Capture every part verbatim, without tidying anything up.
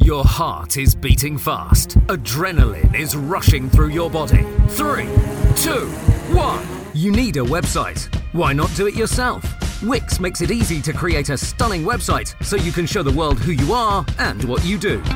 Your heart is beating fast. Adrenaline is rushing through your body. Three, two, one. You need a website. Why not do it yourself? Wix makes it easy to create a stunning website so you can show the world who you are and what you do.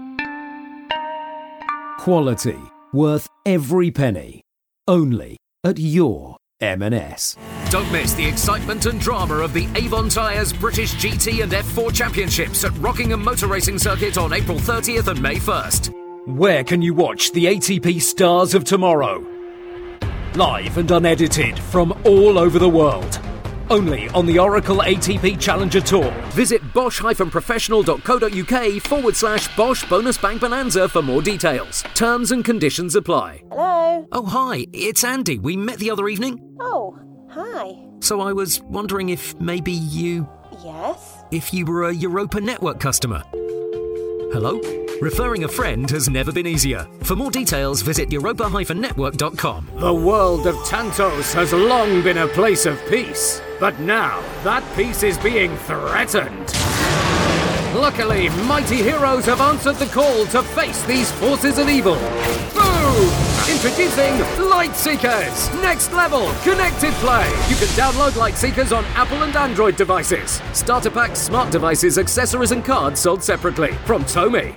Quality, worth every penny. Only at your M and S. Don't miss the excitement and drama of the Avon Tyres British G T and F four Championships at Rockingham Motor Racing Circuit on April thirtieth and May first. Where can you watch the A T P Stars of Tomorrow? Live and unedited from all over the world. Only on the Oracle A T P Challenger Tour. Visit bosch-professional.co.uk forward slash Bosch Bonus Bank Bonanza for more details. Terms and conditions apply. Hello? Oh, hi, it's Andy. We met the other evening. Oh, hi. So I was wondering if maybe you... Yes? If you were a Europa Network customer. Hello? Referring a friend has never been easier. For more details, visit europa dash network dot com. The world of Tantos has long been a place of peace, but now that peace is being threatened. Luckily, mighty heroes have answered the call to face these forces of evil. Boom! Introducing Lightseekers! Next level, connected play! You can download Lightseekers on Apple and Android devices. Starter pack, smart devices, accessories and cards sold separately from Tomy.